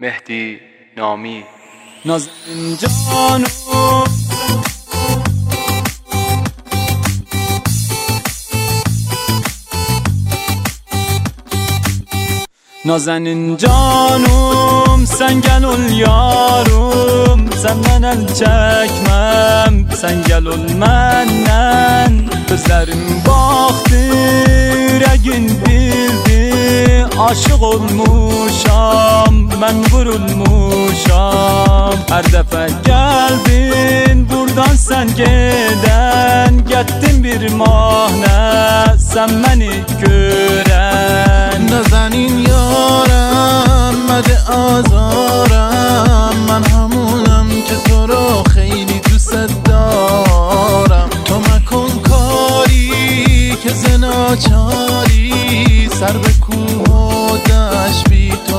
مهدی نامی. نازنین جانم نازنین جانم سنگل الیارم سمنن çekmem sengel olmenden gözlerim baktı rəgin bildi aşık olmuşam ben vurulmuşam her dəfə geldin buradan sen geden gettin bir mahne sen beni gören نازنین یارم مده آزارم من همونم که تو رو خیلی دوست دارم تو مکن کاری که زناچاری سر به کوه و دشت بی تو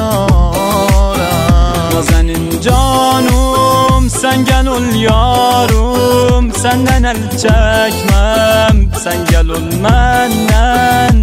بذارم نازنین جانم سنگل الیارم senden el çekmem sengel ol menden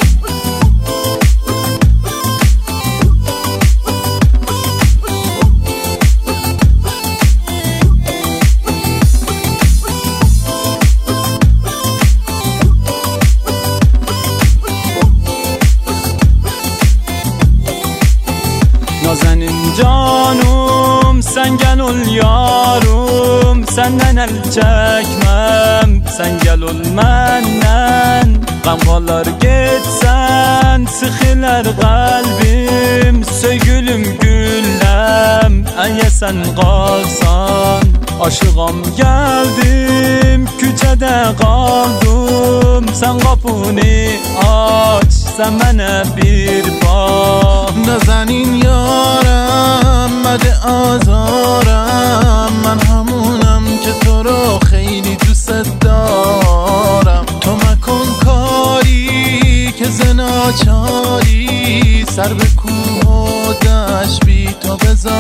نازنین جانم سنگل الیارم senden el çekmem sengel ol menden Gamlar geçsen sıkılar kalbim Söygülüm güllem eğer sen kalsan Aşığım geldim küçede kaldım Sen kapını aç sen bana bir bak نازنین یارم مده آزارم من همونم که تو رو خیلی دوست دارم تو مکن کاری که زناچاری سر به کوه و دشت بی تو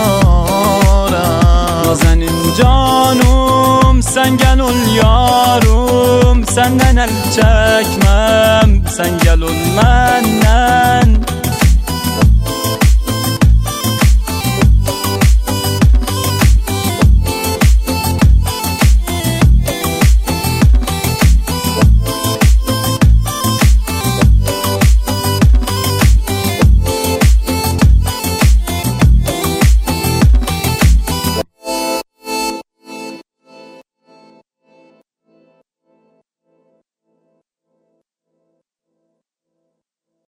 بذارم نازنین جانم sengel ol yarum senden el çekmem sengel ol